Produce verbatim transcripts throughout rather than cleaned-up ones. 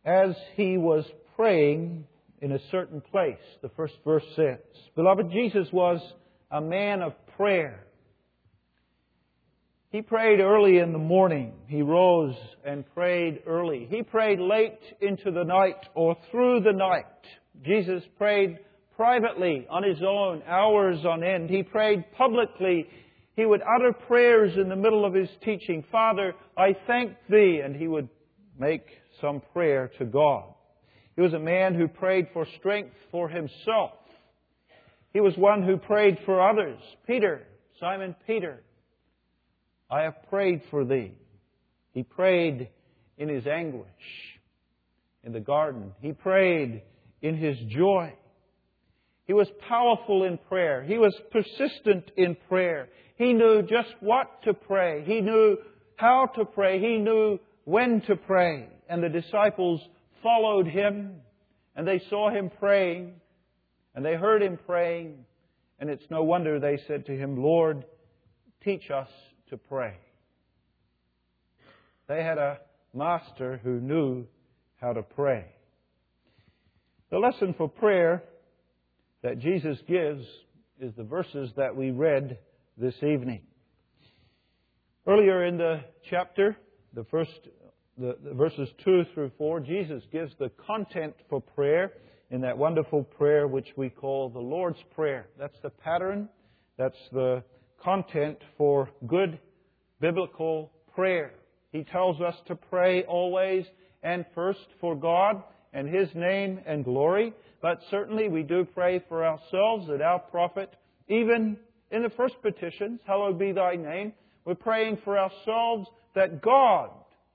as he was praying in a certain place. The first verse says, Beloved, Jesus was a man of prayer. He prayed early in the morning. He rose and prayed early. He prayed late into the night or through the night. Jesus prayed privately on His own, hours on end. He prayed publicly. He would utter prayers in the middle of His teaching. Father, I thank Thee. And He would make some prayer to God. He was a man who prayed for strength for Himself. He was one who prayed for others. Peter, Simon Peter, I have prayed for Thee. He prayed in his anguish in the garden. He prayed in his joy. He was powerful in prayer. He was persistent in prayer. He knew just what to pray. He knew how to pray. He knew when to pray. And the disciples followed Him, and they saw Him praying, and they heard Him praying, and it's no wonder they said to Him, Lord, teach us to pray. They had a master who knew how to pray. The lesson for prayer that Jesus gives is the verses that we read this evening. Earlier in the chapter, the first the, the verses two through four, Jesus gives the content for prayer in that wonderful prayer which we call the Lord's Prayer. That's the pattern. That's the content for good biblical prayer. He tells us to pray always and first for God and His name and glory. But certainly we do pray for ourselves that our prophet, even in the first petitions, hallowed be Thy name, we're praying for ourselves that God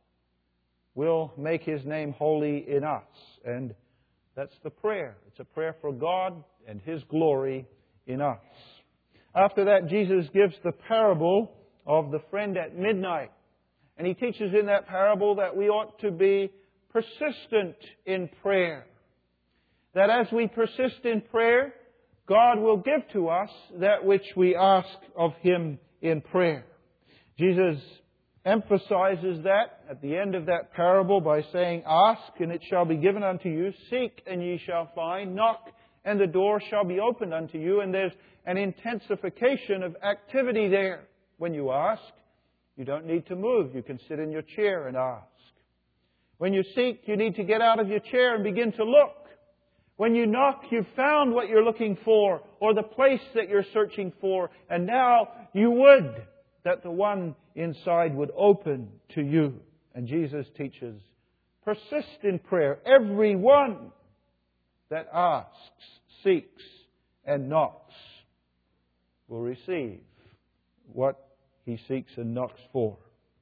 will make His name holy in us. And that's the prayer. It's a prayer for God and His glory in us. After that, Jesus gives the parable of the friend at midnight. And He teaches in that parable that we ought to be persistent in prayer. That as we persist in prayer, God will give to us that which we ask of Him in prayer. Jesus emphasizes that at the end of that parable by saying, Ask, and it shall be given unto you. Seek, and ye shall find. Knock, and the door shall be opened unto you. And there's an intensification of activity there. When you ask, you don't need to move. You can sit in your chair and ask. When you seek, you need to get out of your chair and begin to look. When you knock, you've found what you're looking for or the place that you're searching for. And now you would that the one inside would open to you. And Jesus teaches, persist in prayer. Everyone that asks, seeks, and knocks will receive what he seeks and knocks for.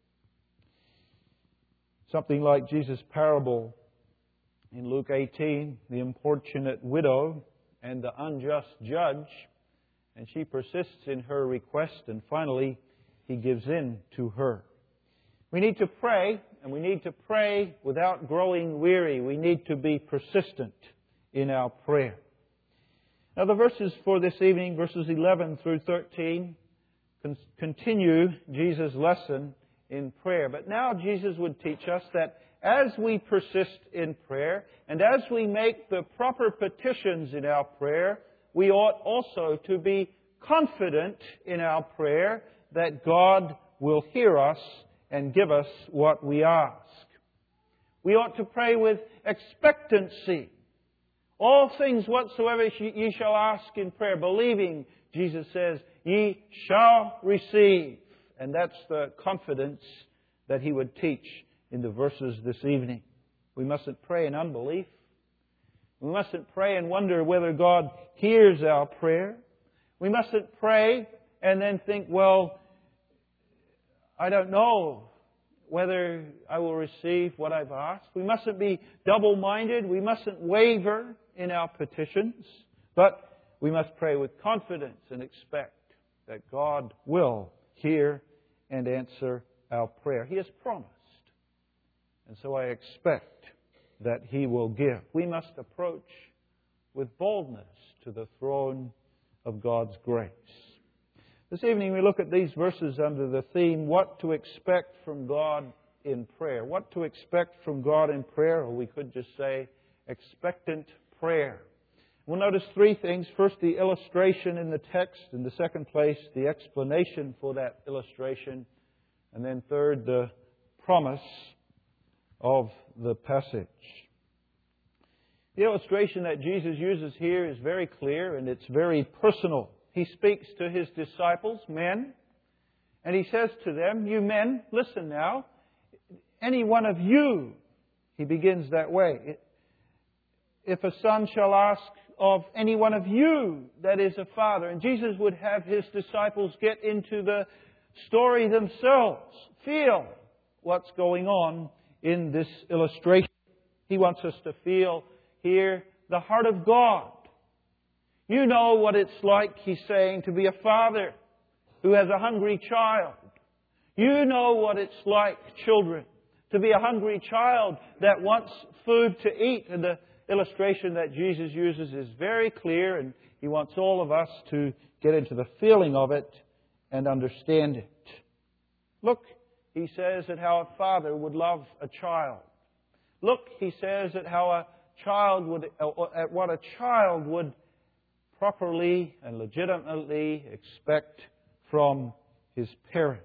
Something like Jesus' parable in Luke eighteen, the importunate widow and the unjust judge, and she persists in her request, and finally He gives in to her. We need to pray, and we need to pray without growing weary. We need to be persistent in our prayer. Now the verses for this evening, verses eleven through thirteen, continue Jesus' lesson in prayer. But now Jesus would teach us that as we persist in prayer, and as we make the proper petitions in our prayer, we ought also to be confident in our prayer that God will hear us and give us what we ask. We ought to pray with expectancy. All things whatsoever ye shall ask in prayer, believing, Jesus says, ye shall receive. And that's the confidence that He would teach in the verses this evening. We mustn't pray in unbelief. We mustn't pray and wonder whether God hears our prayer. We mustn't pray and then think, well, I don't know whether I will receive what I've asked. We mustn't be double-minded. We mustn't waver in our petitions. But we must pray with confidence and expect that God will hear and answer our prayer. He has promised. And so I expect that He will give. We must approach with boldness to the throne of God's grace. This evening we look at these verses under the theme, what to expect from God in prayer. What to expect from God in prayer, or we could just say expectant prayer. We'll notice three things. First, the illustration in the text. In the second place, the explanation for that illustration. And then third, the promise of the passage. The illustration that Jesus uses here is very clear and it's very personal. He speaks to His disciples, men, and He says to them, "You men, listen now. Any one of you," He begins that way, "if a son shall ask of any one of you that is a father," and Jesus would have His disciples get into the story themselves, feel what's going on in this illustration. He wants us to feel here the heart of God. You know what it's like, He's saying, to be a father who has a hungry child. You know what it's like, children, to be a hungry child that wants food to eat. And the illustration that Jesus uses is very clear, and He wants all of us to get into the feeling of it and understand it. Look, He says, at how a father would love a child. Look, He says, at how a child would, at what a child would properly and legitimately expect from his parent.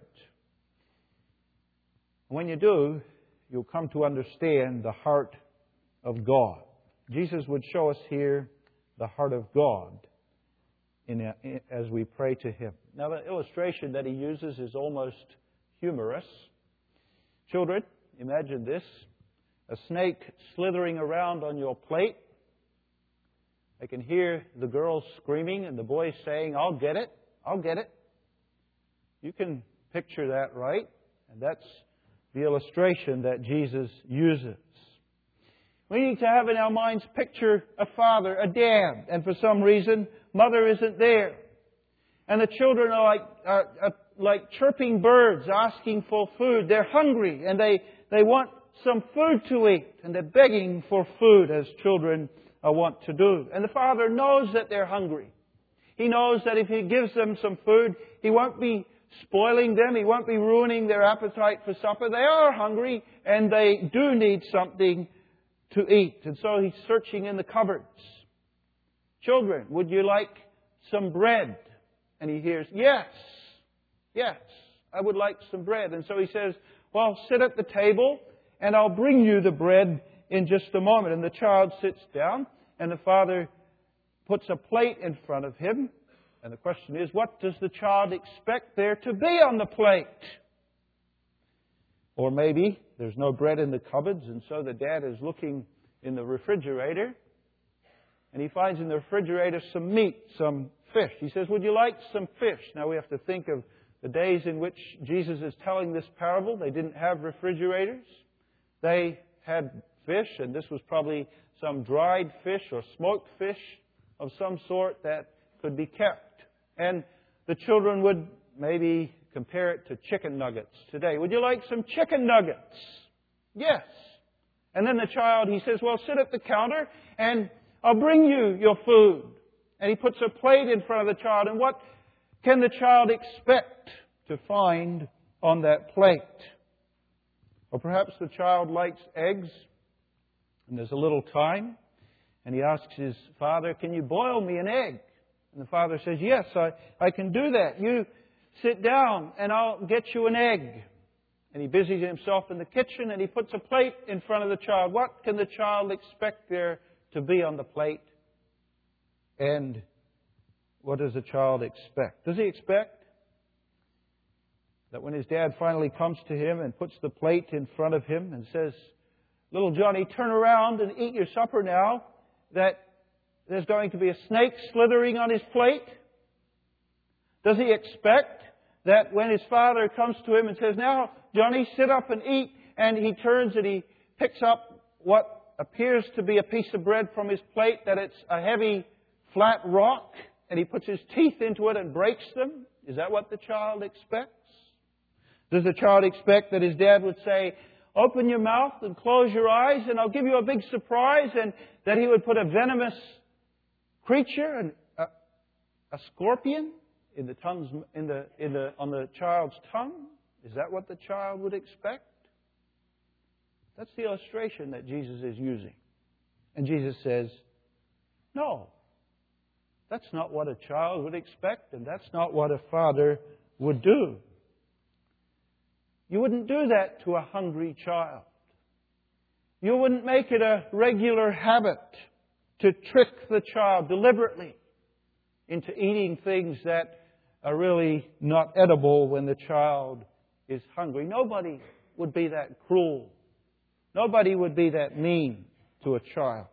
When you do, you'll come to understand the heart of God. Jesus would show us here the heart of God in a, in, as we pray to Him. Now, the illustration that He uses is almost humorous. Children, imagine this. A snake slithering around on your plate. I can hear the girls screaming and the boys saying, "I'll get it, I'll get it." You can picture that, right? And that's the illustration that Jesus uses. We need to have in our minds picture a father, a dad, and for some reason, mother isn't there. And the children are like, are, are like chirping birds asking for food. They're hungry and they, they want some food to eat. And they're begging for food, as children uh, want to do. And the father knows that they're hungry. He knows that if He gives them some food, He won't be spoiling them. He won't be ruining their appetite for supper. They are hungry and they do need something to eat. And so He's searching in the cupboards. "Children, would you like some bread?" And he hears, "Yes, yes, I would like some bread." And so He says, "Well, sit at the table and I'll bring you the bread in just a moment." And the child sits down and the father puts a plate in front of him. And the question is, what does the child expect there to be on the plate? Or maybe there's no bread in the cupboards, and so the dad is looking in the refrigerator, and he finds in the refrigerator some meat, some fish. He says, "Would you like some fish?" Now we have to think of the days in which Jesus is telling this parable. They didn't have refrigerators. They had fish, and this was probably some dried fish or smoked fish of some sort that could be kept. And the children would maybe compare it to chicken nuggets today. "Would you like some chicken nuggets?" "Yes." And then the child, he says, "Well, sit at the counter and I'll bring you your food." And he puts a plate in front of the child. And what can the child expect to find on that plate? Or perhaps the child likes eggs and there's a little time. And he asks his father, "Can you boil me an egg?" And the father says, "Yes, I, I can do that. You sit down and I'll get you an egg." And he busies himself in the kitchen and he puts a plate in front of the child. What can the child expect there to be on the plate? And what does the child expect? Does he expect that when his dad finally comes to him and puts the plate in front of him and says, "Little Johnny, turn around and eat your supper now," that there's going to be a snake slithering on his plate? Does he expect that when his father comes to him and says, "Now, Johnny, sit up and eat," and he turns and he picks up what appears to be a piece of bread from his plate, that it's a heavy, flat rock, and he puts his teeth into it and breaks them? Is that what the child expects? Does the child expect that his dad would say, "Open your mouth and close your eyes and I'll give you a big surprise," and that he would put a venomous creature, and a, a scorpion, in the tongue's, in the, in the, on the child's tongue? Is that what the child would expect? That's the illustration that Jesus is using. And Jesus says, no, that's not what a child would expect, and that's not what a father would do. You wouldn't do that to a hungry child. You wouldn't make it a regular habit to trick the child deliberately into eating things that are really not edible when the child is hungry. Nobody would be that cruel. Nobody would be that mean to a child.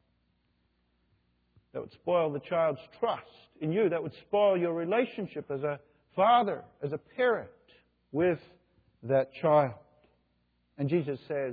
That would spoil the child's trust in you. That would spoil your relationship as a father, as a parent with that child. And Jesus says,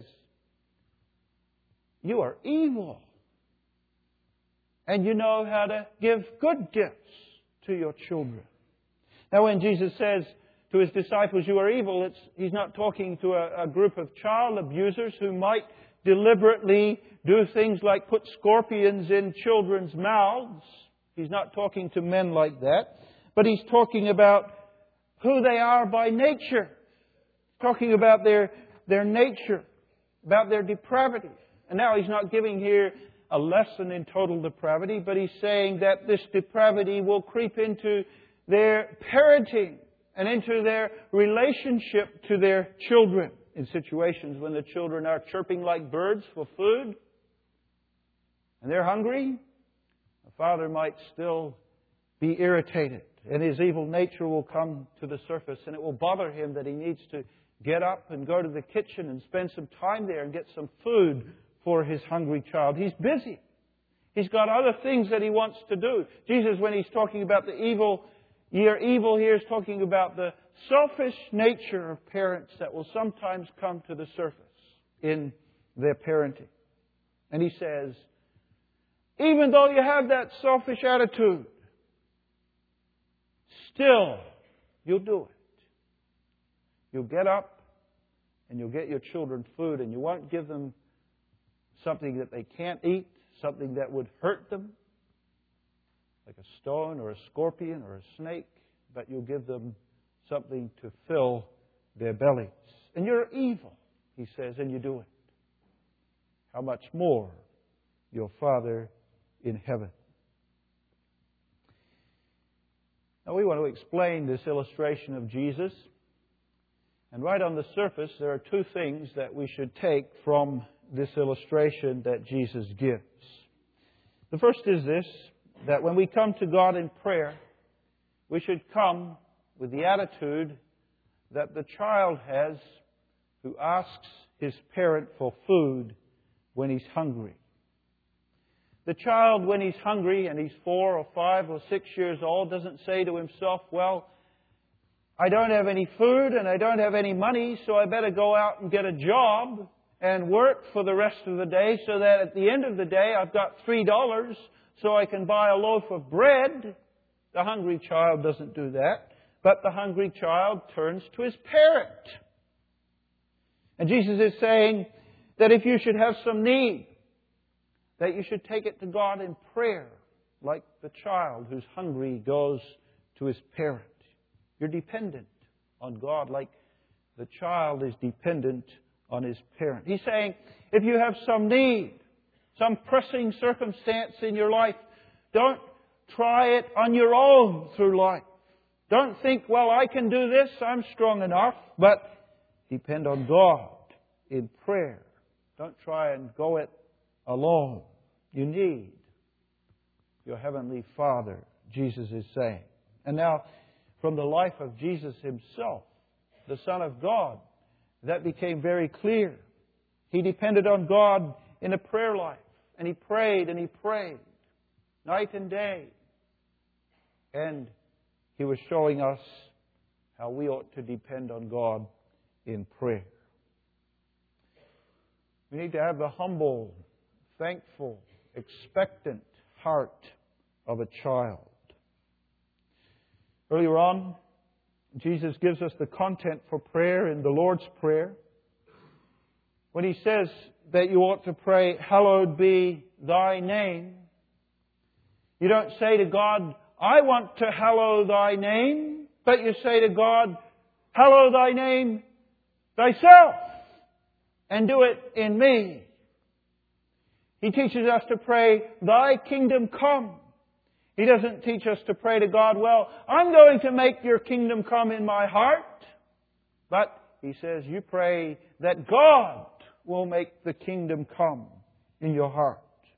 you are evil. And you know how to give good gifts to your children. Now when Jesus says to His disciples, you are evil, it's, He's not talking to a, a group of child abusers who might deliberately do things like put scorpions in children's mouths. He's not talking to men like that. But He's talking about who they are by nature. Talking about their, their nature, about their depravity. And now He's not giving here a lesson in total depravity, but He's saying that this depravity will creep into their parenting and into their relationship to their children in situations when the children are chirping like birds for food and they're hungry. The father might still be irritated and his evil nature will come to the surface, and it will bother him that he needs to get up and go to the kitchen and spend some time there and get some food for his hungry child. He's busy. He's got other things that he wants to do. Jesus, when He's talking about the evil, you're evil here, is talking about the selfish nature of parents that will sometimes come to the surface in their parenting. And He says, even though you have that selfish attitude, still you'll do it. You'll get up and you'll get your children food, and you won't give them something that they can't eat, something that would hurt them, like a stone or a scorpion or a snake, but you'll give them something to fill their bellies. And you're evil, He says, and you do it. How much more your Father in heaven? Now we want to explain this illustration of Jesus. And right on the surface, there are two things that we should take from this illustration that Jesus gives. The first is this, that when we come to God in prayer, we should come with the attitude that the child has who asks his parent for food when he's hungry. The child, when he's hungry and he's four or five or six years old, doesn't say to himself, well, I don't have any food and I don't have any money, so I better go out and get a job and work for the rest of the day so that at the end of the day I've got three dollars so I can buy a loaf of bread. The hungry child doesn't do that, but the hungry child turns to his parent. And Jesus is saying that if you should have some need, that you should take it to God in prayer, like the child who's hungry goes to his parent. You're dependent on God like the child is dependent on his parent. He's saying, if you have some need, some pressing circumstance in your life, don't try it on your own through life. Don't think, well, I can do this, I'm strong enough, but depend on God in prayer. Don't try and go it alone. You need your Heavenly Father, Jesus is saying. And now, from the life of Jesus Himself, the Son of God, that became very clear. He depended on God in a prayer life. And He prayed and He prayed night and day. And He was showing us how we ought to depend on God in prayer. We need to have the humble, thankful, expectant heart of a child. Earlier on, Jesus gives us the content for prayer in the Lord's Prayer. When He says that you ought to pray, hallowed be Thy name, you don't say to God, I want to hallow Thy name, but you say to God, hallow Thy name Thyself. and do it in me. He teaches us to pray, Thy kingdom come. He doesn't teach us to pray to God, well, I'm going to make your kingdom come in my heart. But He says, you pray that God will make the kingdom come in your heart.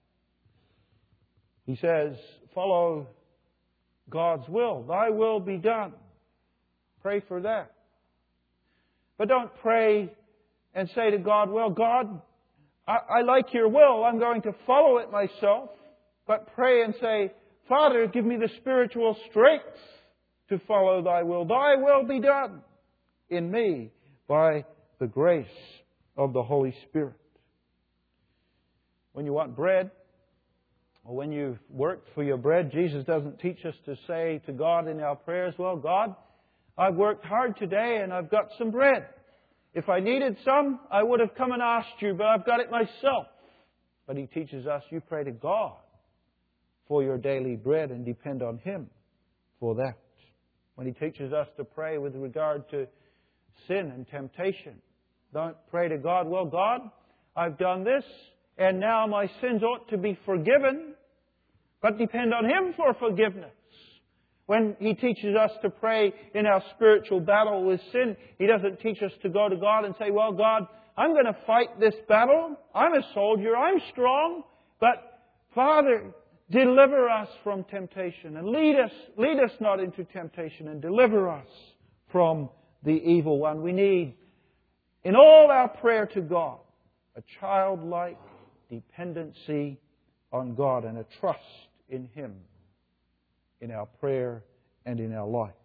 He says, follow God's will. Thy will be done. Pray for that. But don't pray and say to God, well, God, I, I like your will. I'm going to follow it myself. But pray and say, Father, give me the spiritual strength to follow Thy will. Thy will be done in me by the grace of the Holy Spirit. When you want bread, or when you've worked for your bread, Jesus doesn't teach us to say to God in our prayers, well, God, I've worked hard today and I've got some bread. If I needed some, I would have come and asked you, but I've got it myself. But He teaches us, you pray to God for your daily bread and depend on Him for that. When He teaches us to pray with regard to sin and temptation, don't pray to God, well, God, I've done this and now my sins ought to be forgiven, but depend on Him for forgiveness. When He teaches us to pray in our spiritual battle with sin, He doesn't teach us to go to God and say, well, God, I'm going to fight this battle. I'm a soldier. I'm strong. But, Father, deliver us from temptation and lead us, lead us not into temptation and deliver us from the evil one. We need, in all our prayer to God, a childlike dependency on God and a trust in Him in our prayer and in our life.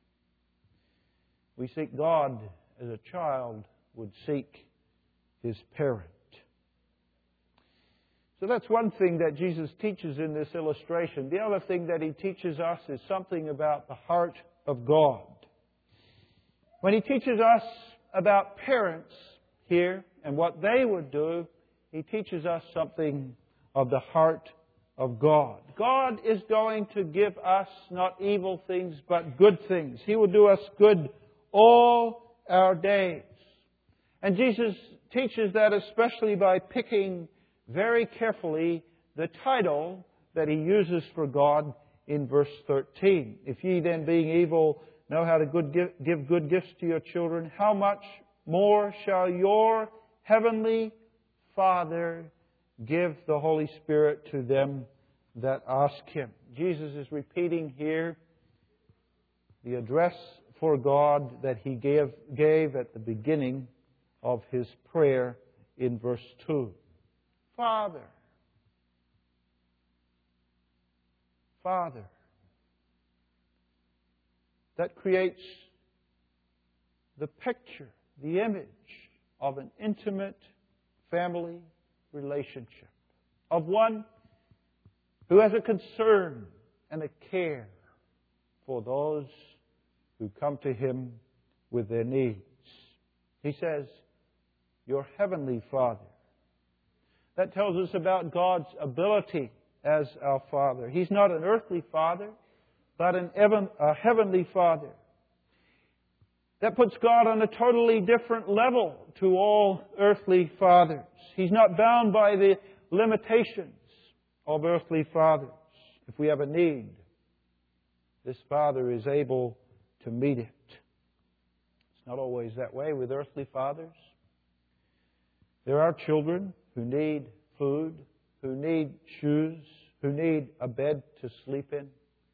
We seek God as a child would seek his parent. So that's one thing that Jesus teaches in this illustration. The other thing that He teaches us is something about the heart of God. When He teaches us about parents here and what they would do, He teaches us something of the heart of God. God is going to give us not evil things, but good things. He will do us good all our days. And Jesus teaches that especially by picking very carefully the title that He uses for God in verse thirteen. If ye then, being evil, know how to good give, give good gifts to your children, how much more shall your heavenly Father give the Holy Spirit to them that ask Him. Jesus is repeating here the address for God that He gave, gave at the beginning of His prayer in verse two. Father. Father. That creates the picture, the image of an intimate family relationship, of one who has a concern and a care for those who come to Him with their needs. He says, your heavenly Father. That tells us about God's ability as our Father. He's not an earthly Father, but an heaven, a heavenly Father. That puts God on a totally different level to all earthly fathers. He's not bound by the limitations of earthly fathers. If we have a need, this Father is able to meet it. It's not always that way with earthly fathers. There are children who need food, who need shoes, who need a bed to sleep in.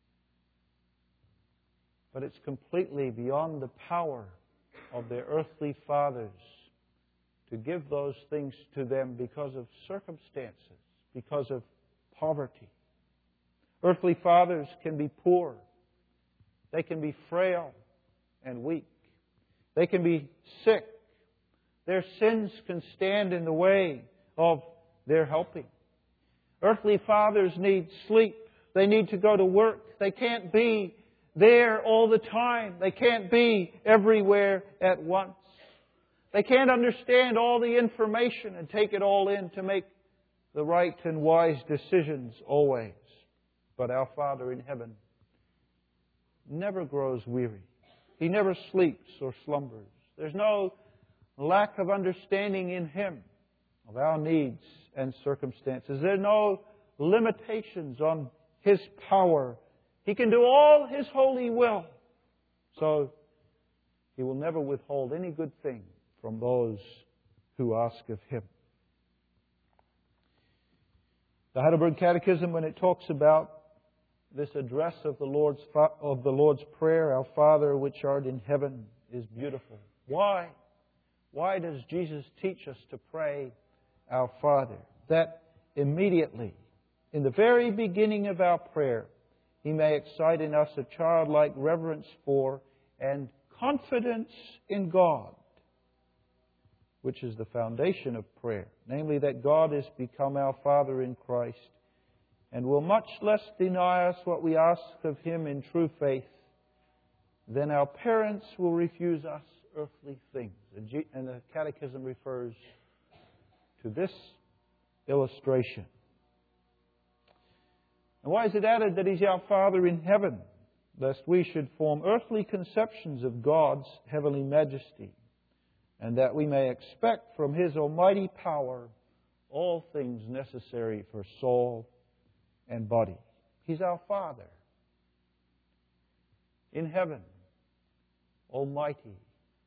But it's completely beyond the power of their earthly fathers to give those things to them because of circumstances, because of poverty. Earthly fathers can be poor. They can be frail and weak. They can be sick. Their sins can stand in the way of their helping. Earthly fathers need sleep. They need to go to work. They can't be there all the time. They can't be everywhere at once. They can't understand all the information and take it all in to make the right and wise decisions always. But our Father in heaven never grows weary. He never sleeps or slumbers. There's no lack of understanding in Him of our needs and circumstances. There are no limitations on His power. He can do all His holy will. So He will never withhold any good thing from those who ask of Him. The Heidelberg Catechism, when it talks about this address of the Lord's of the Lord's Prayer, Our Father which art in heaven, is beautiful. Why? Why does Jesus teach us to pray, Our Father? That immediately, in the very beginning of our prayer, He may excite in us a childlike reverence for and confidence in God, which is the foundation of prayer. Namely, that God is become our Father in Christ and will much less deny us what we ask of Him in true faith than our parents will refuse us earthly things. And the Catechism refers to this illustration. And why is it added that He's our Father in heaven? Lest we should form earthly conceptions of God's heavenly majesty, and that we may expect from His almighty power all things necessary for soul and body. He's our Father in heaven, almighty.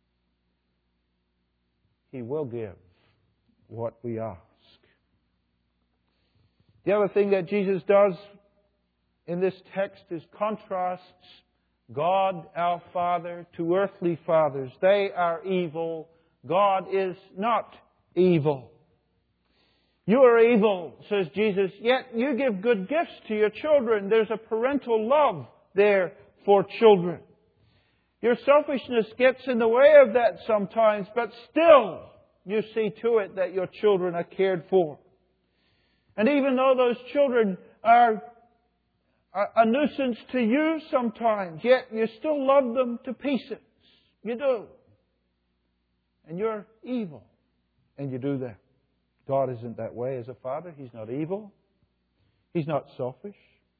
He will give what we ask. The other thing that Jesus does in this text is contrasts God, our Father, to earthly fathers. They are evil. God is not evil. You are evil, says Jesus, yet you give good gifts to your children. There's a parental love there for children. Your selfishness gets in the way of that sometimes, but still you see to it that your children are cared for. And even though those children are a nuisance to you sometimes, yet you still love them to pieces. You do. And you're evil. And you do that. God isn't that way as a father. He's not evil. He's not selfish.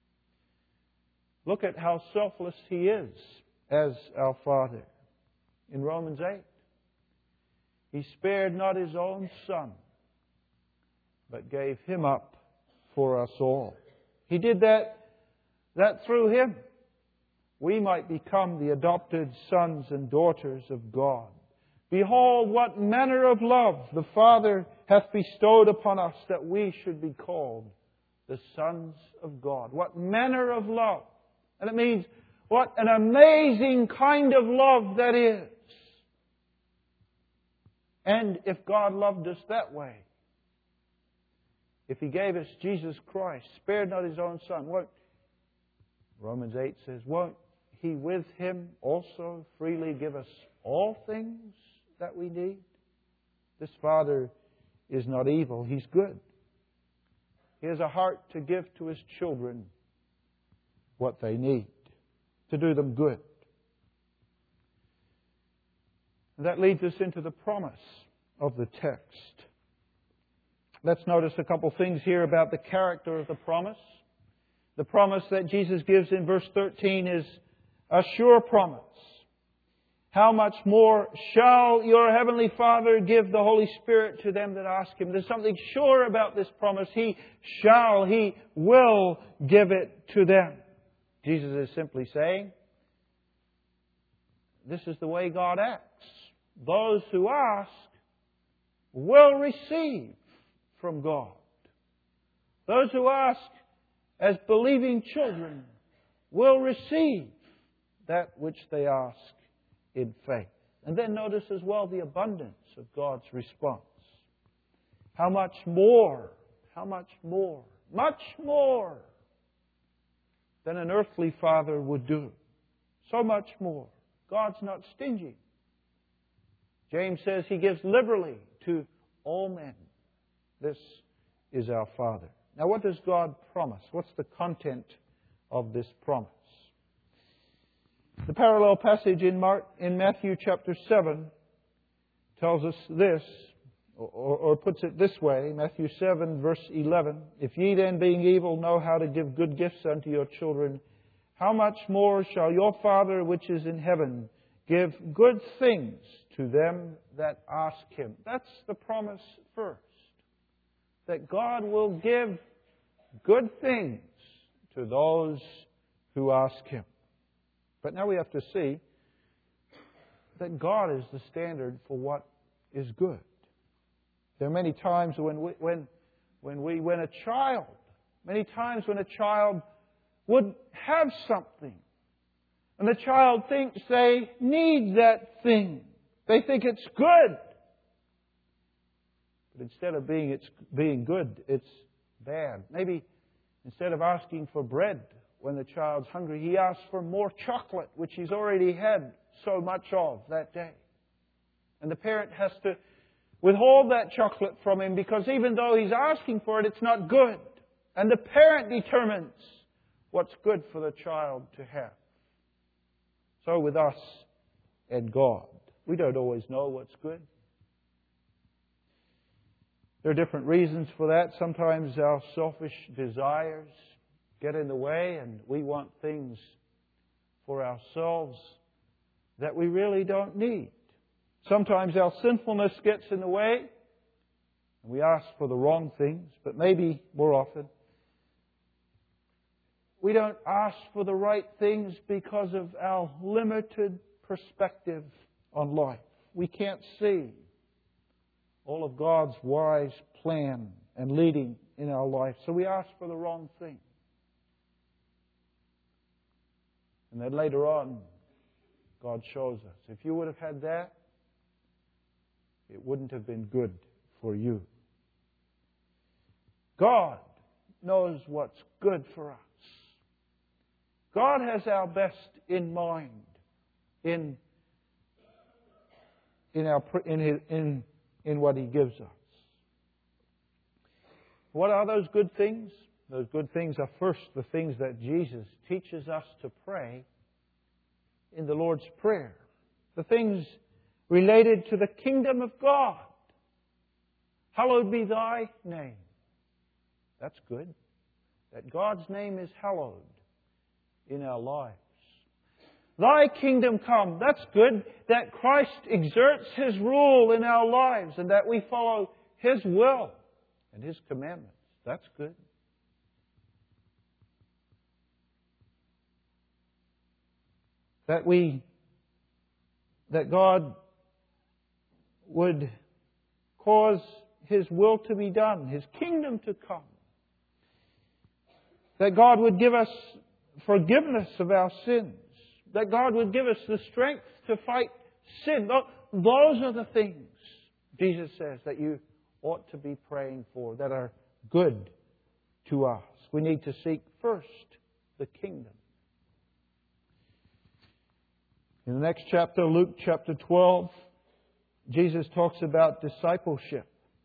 Look at how selfless He is as our Father. In Romans eight, He spared not His own Son, but gave Him up for us all. He did that, that through Him we might become the adopted sons and daughters of God. Behold, what manner of love the Father hath bestowed upon us, that we should be called the sons of God. What manner of love. And it means what an amazing kind of love that is. And if God loved us that way, if He gave us Jesus Christ, spared not His own Son, what Romans eight says, won't He with Him also freely give us all things that we need? This Father is not evil. He's good. He has a heart to give to His children what they need, to do them good. And that leads us into the promise of the text. Let's notice a couple things here about the character of the promise. The promise that Jesus gives in verse thirteen is a sure promise. How much more shall your Heavenly Father give the Holy Spirit to them that ask Him? There's something sure about this promise. He shall, He will give it to them. Jesus is simply saying, this is the way God acts. Those who ask will receive from God. Those who ask as believing children will receive that which they ask in faith. And then notice as well the abundance of God's response. How much more, how much more, much more than an earthly father would do. So much more. God's not stingy. James says He gives liberally to all men. This is our Father. Now, what does God promise? What's the content of this promise? The parallel passage in, Mark, in Matthew chapter seven tells us this, or, or puts it this way, Matthew seven verse eleven, If ye then being evil know how to give good gifts unto your children, how much more shall your Father which is in heaven give good things to them that ask Him. That's the promise first. That God will give good things to those who ask Him. But now we have to see that God is the standard for what is good. There are many times when we, when, when we, when a child, many times when a child would have something, and the child thinks they need that thing. They think it's good. But instead of being it's being good, it's bad. Maybe instead of asking for bread when the child's hungry, he asks for more chocolate, which he's already had so much of that day. And the parent has to withhold that chocolate from him because even though he's asking for it, it's not good. And the parent determines what's good for the child to have. So with us and God, we don't always know what's good. There are different reasons for that. Sometimes our selfish desires get in the way and we want things for ourselves that we really don't need. Sometimes our sinfulness gets in the way and we ask for the wrong things, but maybe more often we don't ask for the right things because of our limited perspective on life. We can't see all of God's wise plan and leading in our life, so we ask for the wrong thing. And then later on, God shows us, if you would have had that, it wouldn't have been good for you. God knows what's good for us. God has our best in mind in, in, our, in, his, in, in what He gives us. What are those good things? Those good things are first the things that Jesus teaches us to pray in the Lord's Prayer. The things related to the kingdom of God. Hallowed be Thy name. That's good. That God's name is hallowed in our lives. Thy kingdom come. That's good. That Christ exerts His rule in our lives and that we follow His will and His commandments. That's good. That we, that God would cause His will to be done, His kingdom to come. That God would give us forgiveness of our sins. That God would give us the strength to fight sin. Those are the things, Jesus says, that you ought to be praying for, that are good to us. We need to seek first the kingdom. In the next chapter, Luke chapter twelve, Jesus talks about discipleship.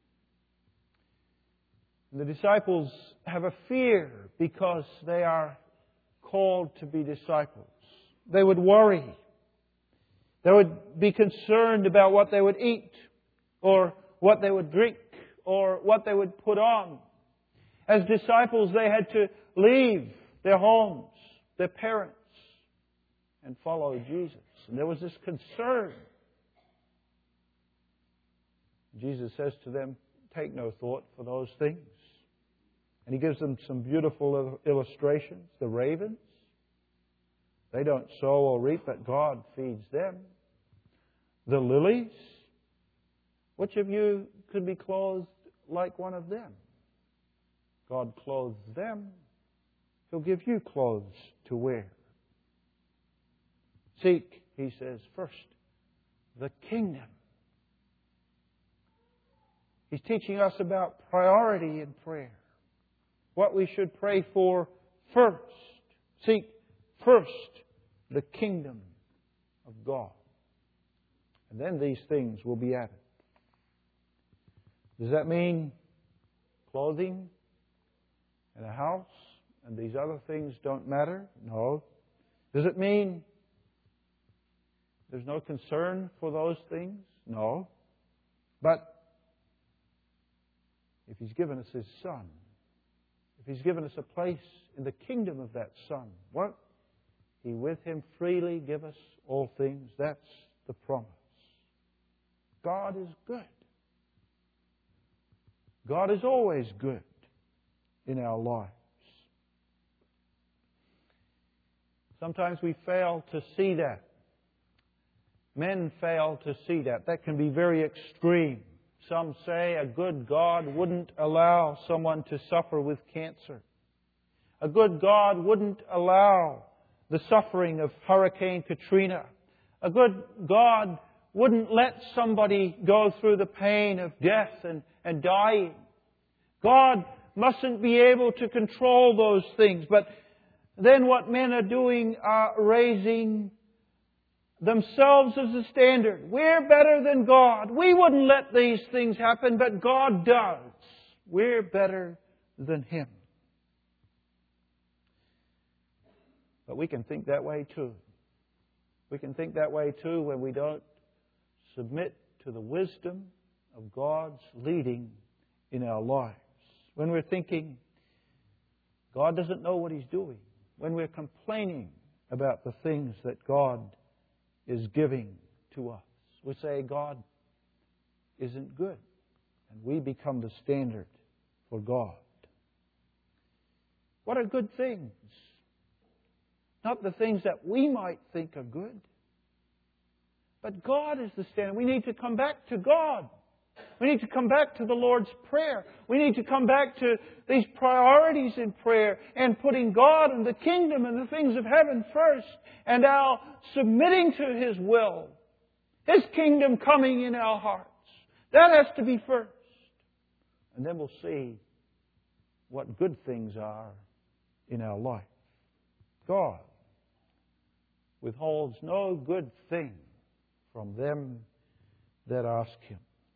The disciples have a fear because they are called to be disciples. They would worry. They would be concerned about what they would eat or what they would drink or what they would put on. As disciples, they had to leave their homes, their parents, and follow Jesus. And there was this concern. Jesus says to them, take no thought for those things. And He gives them some beautiful illustrations. The ravens, they don't sow or reap, but God feeds them. The lilies, which of you could be clothed like one of them? God clothes them. He'll give you clothes to wear. Seek, He says, first the kingdom. He's teaching us about priority in prayer. What we should pray for first. Seek first the kingdom of God. And then these things will be added. Does that mean clothing and a house and these other things don't matter? No. Does it mean there's no concern for those things? No. But if He's given us His Son, if He's given us a place in the kingdom of that Son, what? He with Him freely give us all things. That's the promise. God is good. God is always good in our lives. Sometimes we fail to see that. Men fail to see that. That can be very extreme. Some say a good God wouldn't allow someone to suffer with cancer. A good God wouldn't allow the suffering of Hurricane Katrina. A good God wouldn't let somebody go through the pain of death and, and dying. God mustn't be able to control those things. But then what men are doing are raising themselves as a standard. We're better than God. We wouldn't let these things happen, but God does. We're better than Him. But we can think that way too. We can think that way too when we don't submit to the wisdom of God's leading in our lives. When we're thinking God doesn't know what He's doing. When we're complaining about the things that God is giving to us. We say God isn't good. And we become the standard for God. What are good things? Not the things that we might think are good. But God is the standard. We need to come back to God. We need to come back to the Lord's Prayer. We need to come back to these priorities in prayer and putting God and the kingdom and the things of heaven first and our submitting to His will. His kingdom coming in our hearts. That has to be first. And then we'll see what good things are in our life. God withholds no good thing from them that ask Him.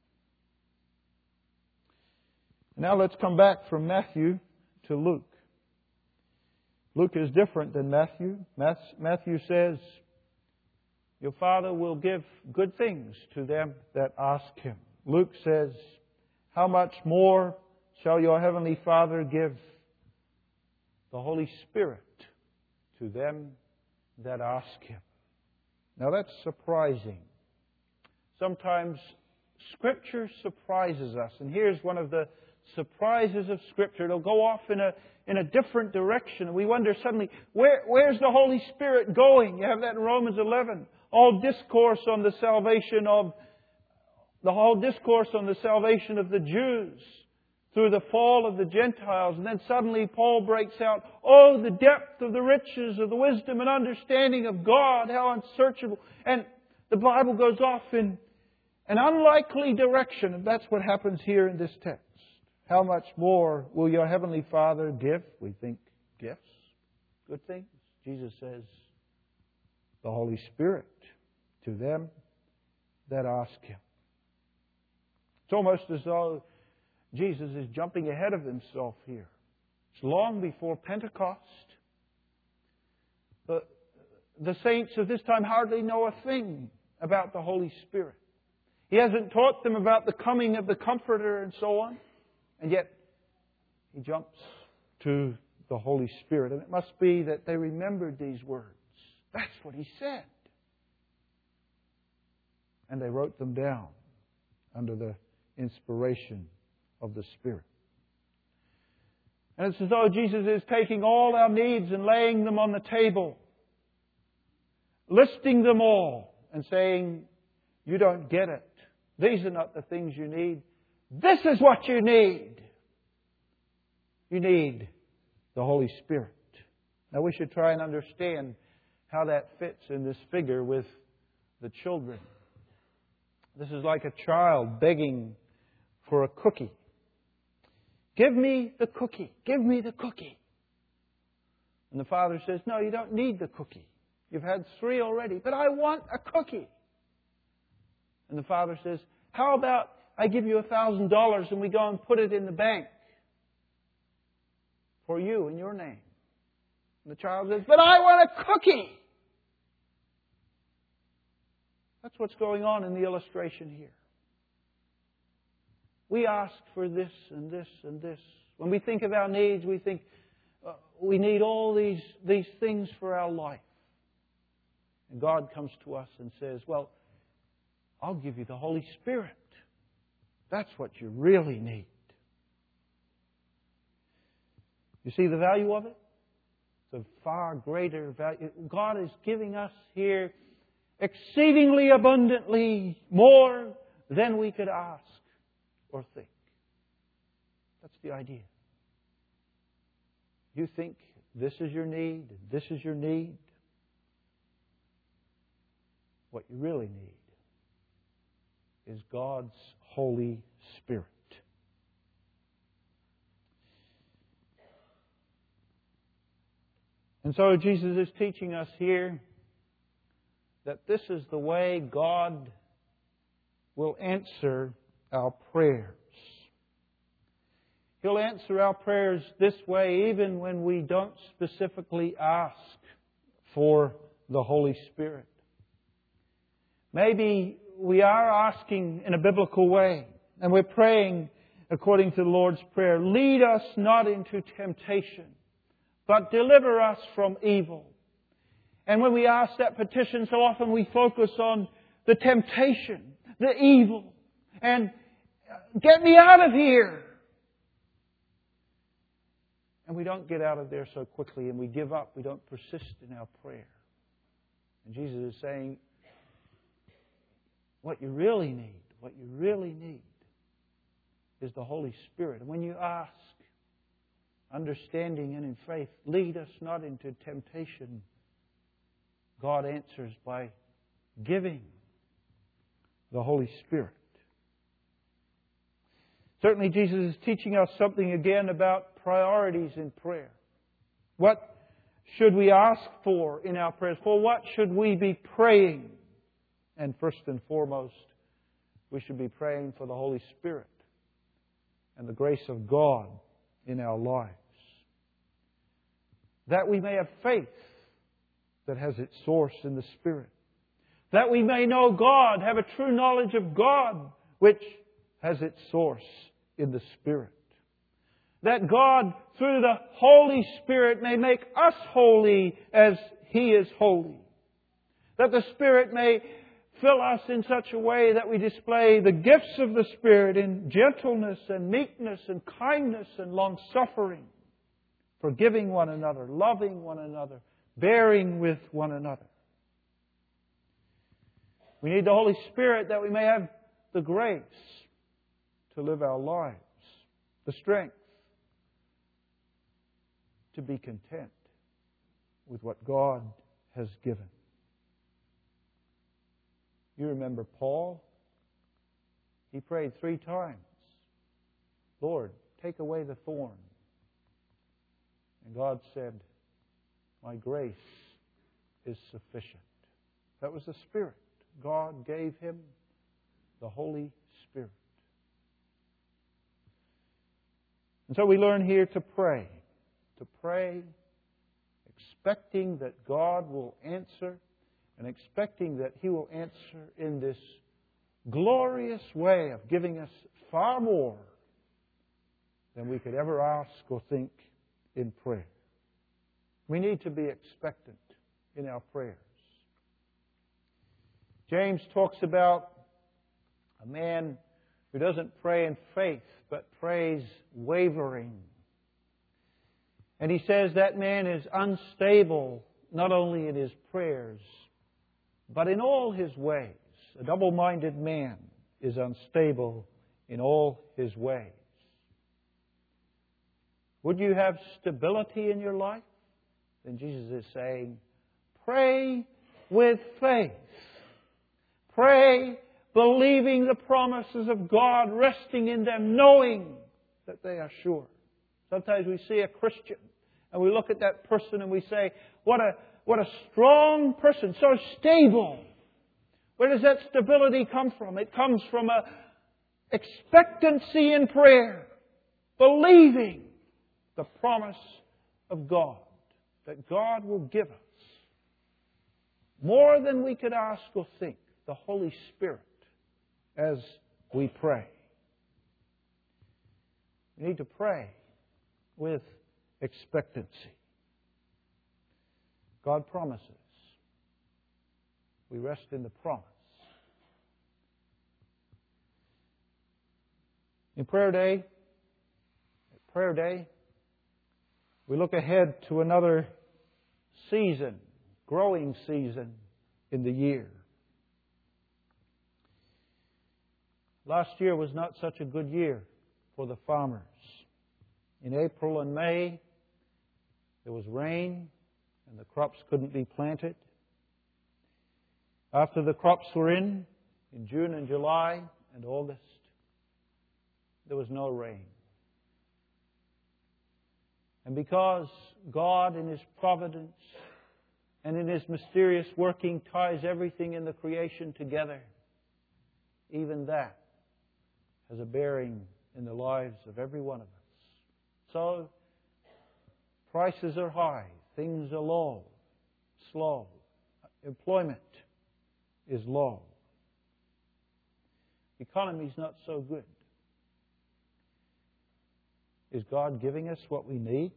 Now let's come back from Matthew to Luke. Luke is different than Matthew. Matthew says, your Father will give good things to them that ask Him. Luke says, how much more shall your Heavenly Father give the Holy Spirit to them that ask Him? Now that's surprising. Sometimes Scripture surprises us. And here's one of the surprises of Scripture. It'll go off in a in a different direction. And we wonder suddenly, where, where's the Holy Spirit going? You have that in Romans eleven. All discourse on the salvation of, the whole discourse on the salvation of the Jews through the fall of the Gentiles. And then suddenly Paul breaks out, oh, the depth of the riches of the wisdom and understanding of God, how unsearchable. And the Bible goes off in an unlikely direction. And that's what happens here in this text. How much more will your Heavenly Father give? We think gifts, good things. Jesus says, the Holy Spirit to them that ask Him. It's almost as though Jesus is jumping ahead of Himself here. It's long before Pentecost. The, the saints of this time hardly know a thing about the Holy Spirit. He hasn't taught them about the coming of the Comforter and so on. And yet, He jumps to the Holy Spirit. And it must be that they remembered these words. That's what He said. And they wrote them down under the inspiration of the Spirit. And it's as though Jesus is taking all our needs and laying them on the table, listing them all and saying, you don't get it. These are not the things you need. This is what you need. You need the Holy Spirit. Now we should try and understand how that fits in this figure with the children. This is like a child begging for a cookie. Give me the cookie. Give me the cookie. And the father says, no, you don't need the cookie. You've had three already, but I want a cookie. And the father says, how about I give you a thousand dollars and we go and put it in the bank for you in your name. And the child says, but I want a cookie. That's what's going on in the illustration here. We ask for this and this and this. When we think of our needs, we think uh, we need all these, these things for our life. And God comes to us and says, well, I'll give you the Holy Spirit. That's what you really need. You see the value of it? It's a far greater value. God is giving us here exceedingly abundantly more than we could ask or think. That's the idea. You think this is your need, this is your need. What you really need is God's Holy Spirit. And so Jesus is teaching us here that this is the way God will answer our prayers. He'll answer our prayers this way even when we don't specifically ask for the Holy Spirit. Maybe we are asking in a biblical way, and we're praying according to the Lord's Prayer, lead us not into temptation, but deliver us from evil. And when we ask that petition, so often we focus on the temptation, the evil, and get me out of here. And we don't get out of there so quickly, and we give up. We don't persist in our prayer. And Jesus is saying, what you really need, what you really need is the Holy Spirit. And when you ask, understanding and in faith, lead us not into temptation, God answers by giving the Holy Spirit. Certainly Jesus is teaching us something again about priorities in prayer. What should we ask for in our prayers? For what should we be praying? And first and foremost, we should be praying for the Holy Spirit and the grace of God in our lives. That we may have faith that has its source in the Spirit. That we may know God, have a true knowledge of God, which has its source in the Spirit. That God, through the Holy Spirit, may make us holy as He is holy. That the Spirit may fill us in such a way that we display the gifts of the Spirit in gentleness and meekness and kindness and long-suffering, forgiving one another, loving one another, bearing with one another. We need the Holy Spirit that we may have the grace to live our lives, the strength to be content with what God has given. You remember Paul? He prayed three times, Lord, take away the thorn. And God said, my grace is sufficient. That was the Spirit. God gave him the Holy Spirit. And so we learn here to pray. To pray expecting that God will answer and expecting that He will answer in this glorious way of giving us far more than we could ever ask or think in prayer. We need to be expectant in our prayers. James talks about a man who doesn't pray in faith, but prays wavering. And he says that man is unstable, not only in his prayers, but in all his ways. A double-minded man is unstable in all his ways. Would you have stability in your life? Then Jesus is saying, pray with faith. Pray believing the promises of God, resting in them, knowing that they are sure. Sometimes we see a Christian and we look at that person and we say, what a, what a strong person, so stable. Where does that stability come from? It comes from a expectancy in prayer, believing the promise of God, that God will give us more than we could ask or think, the Holy Spirit, as we pray. We need to pray with expectancy. God promises. We rest in the promise. In prayer day, prayer day, we look ahead to another season, growing season in the year. Last year was not such a good year for the farmers. In April and May, there was rain and the crops couldn't be planted. After the crops were in, in June and July and August, there was no rain. And because God in His providence and in His mysterious working ties everything in the creation together, even that has a bearing in the lives of every one of us. So, prices are high, things are low, slow, employment is low. The economy is not so good. Is God giving us what we need?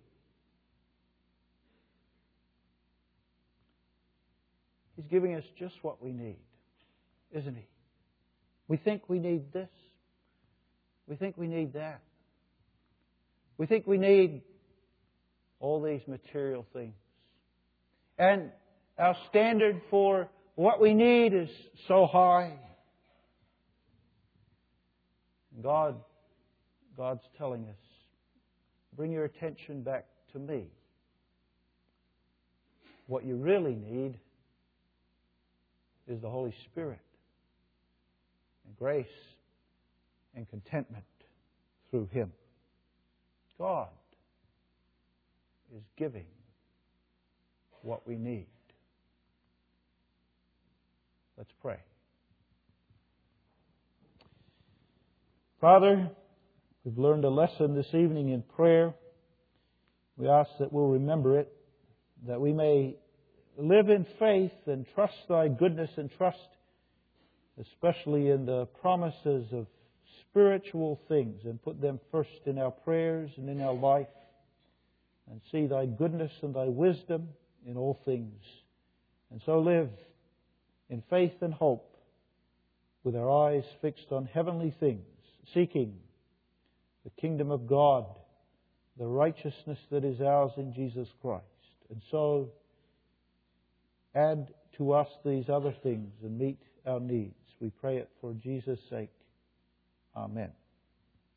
He's giving us just what we need, isn't He? We think we need this. We think we need that. We think we need all these material things. And our standard for what we need is so high. God, God's telling us, bring your attention back to me. What you really need is the Holy Spirit and grace and contentment through Him. God is giving what we need. Let's pray. Father, we've learned a lesson this evening in prayer. We ask that we'll remember it, that we may live in faith and trust Thy goodness and trust especially in the promises of spiritual things and put them first in our prayers and in our life and see Thy goodness and Thy wisdom in all things. And so live in faith and hope with our eyes fixed on heavenly things, seeking the kingdom of God, the righteousness that is ours in Jesus Christ. And so add to us these other things and meet our needs. We pray it for Jesus' sake. Amen.